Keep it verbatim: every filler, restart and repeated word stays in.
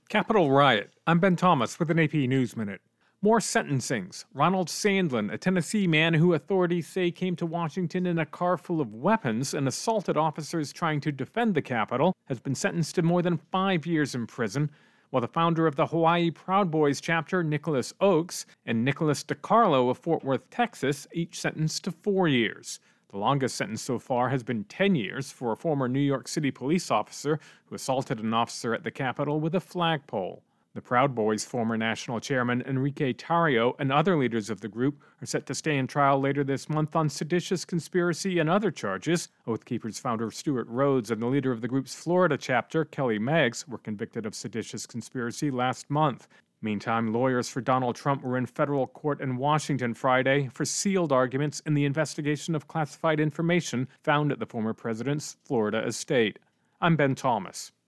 Capitol riot. I'm Ben Thomas with an A P News Minute. More sentencings. Ronald Sandlin, a Tennessee man who authorities say came to Washington in a car full of weapons and assaulted officers trying to defend the Capitol, has been sentenced to more than five years in prison, while the founder of the Hawaii Proud Boys chapter, Nicholas Oakes, and Nicholas DiCarlo of Fort Worth, Texas, each sentenced to four years. The longest sentence so far has been ten years for a former New York City police officer who assaulted an officer at the Capitol with a flagpole. The Proud Boys' former national chairman Enrique Tarrio and other leaders of the group are set to stand trial later this month on seditious conspiracy and other charges. Oath Keepers founder Stewart Rhodes and the leader of the group's Florida chapter, Kelly Meggs, were convicted of seditious conspiracy last month. Meantime, lawyers for Donald Trump were in federal court in Washington Friday for sealed arguments in the investigation of classified information found at the former president's Florida estate. I'm Ben Thomas.